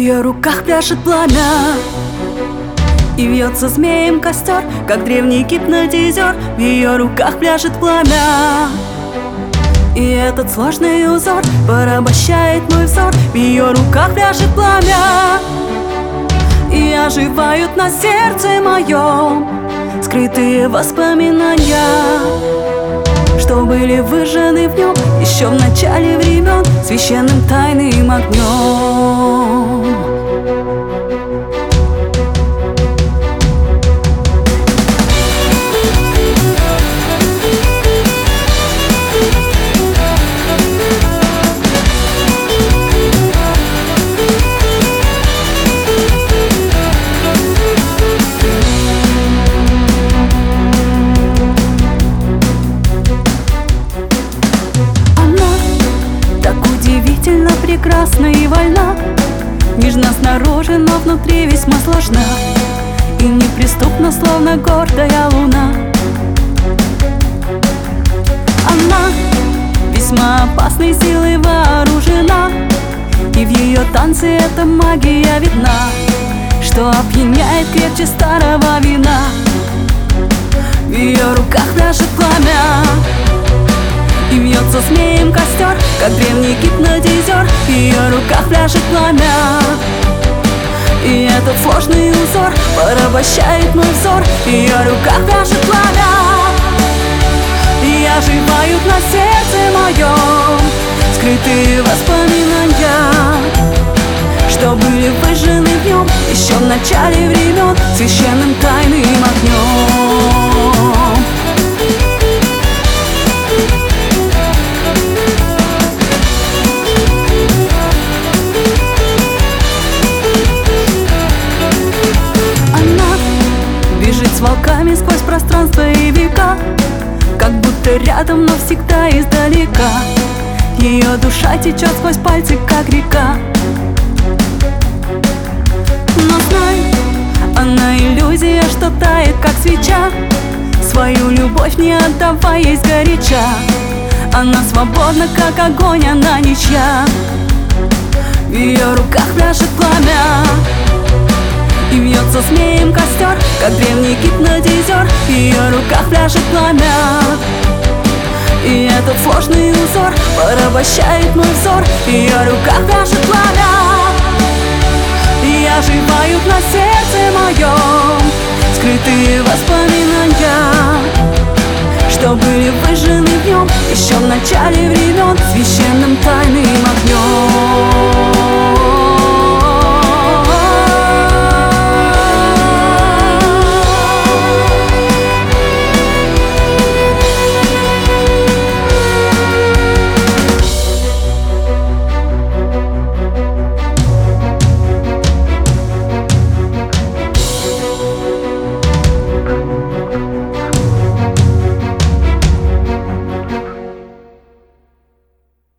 ее руках пляшет пламя, и вьется змеем костер, как древний гипнотизер. В ее руках пляшет пламя, и этот сложный узор порабощает мой взор. В ее руках пляшет пламя, и оживают на сердце моем скрытые воспоминания, что были выжжены в нем еще в начале времен священным тайным огнем. Прекрасна и вольна, нежна снаружи, но внутри весьма сложна, и неприступна, словно гордая луна. Она весьма опасной силой вооружена, и в ее танце эта магия видна, что опьяняет крепче старого вина. В ее руках пляшет пламя, и вьется змеем костер, как древний гипнотизер. В ее руках пляшет пламя, и этот сложный узор порабощает мой взор. В ее руках пляшет пламя, и оживают на сердце моем скрытые воспоминания, что были выжжены в нем еще в начале времен священным тайным огнем. С волками сквозь пространство и века, как будто рядом, но всегда издалека. Ее душа течет сквозь пальцы, как река. Но знай, она иллюзия, что тает, как свеча. Свою любовь не отдавай ей сгоряча. Она свободна, как огонь, она ничья. В ее руках пляшет пламя, и вьется змеем костер, как древний гипнотизер. В ее руках пляшет пламя, и этот сложный узор порабощает мой взор. В ее руках пляшет пламя, и оживают на сердце моем скрытые воспоминания, что были выжжены в нем еще в начале времен